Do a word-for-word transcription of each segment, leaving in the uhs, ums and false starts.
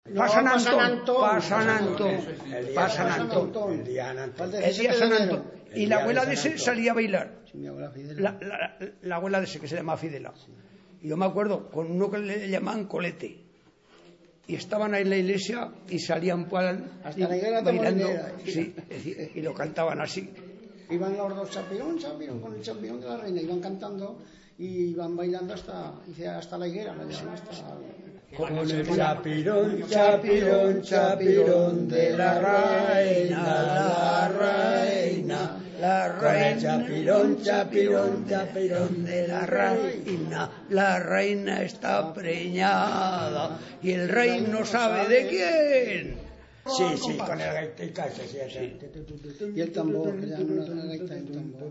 Pasan Antón, pasan Antón, Antón, pasan Antón. el día San Antón. El día San Antón. Y la abuela de ese salía a bailar. Mi abuela Fidela. La, la, la abuela de ese que se llama Fidela. Y yo me acuerdo con uno que le llamaban Colete. Y estaban ahí en la iglesia y salían hasta la iglesia bailando. Sí, y lo cantaban así. Iban los dos chapirón, chapirón con el chapirón de la reina, iban cantando y iban bailando hasta, hasta la higuera, la llaman hasta... Con el chapirón, chapirón, chapirón de la reina, la reina, la reina. Con el chapirón, chapirón, chapirón de la reina, la reina está preñada y el rey no sabe de quién. Sí, sí, con el gaita ese, sí, sí. Y el tambor, que llaman la gaita del tambor.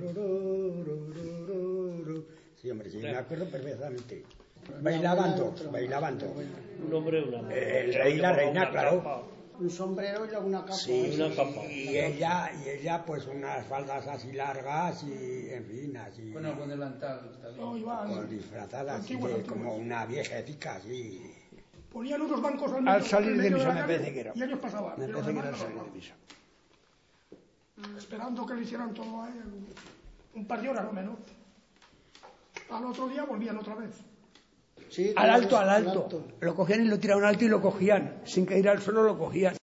Sí, hombre, sí, me acuerdo perfectamente. Bailaban todos, bailaban todos. Un hombre y una mujer. El rey y la reina, claro. Un sombrero y una capa. Sí, una capa. Y ella, y ella, pues unas faldas así largas y, en fin, así. Bueno, con delantal. Con disfrazada así de como una viejecita, así. Ponían unos bancos al, al salir de misa, me parece que era. Y ellos pasaban. Me parece que era al salir de misa. Esperando que le hicieran todo a él. Un par de horas o menos. Al otro día volvían otra vez. Sí, al alto, al alto. Lo cogían y lo tiraban alto y lo cogían. Sin caer al suelo lo cogían.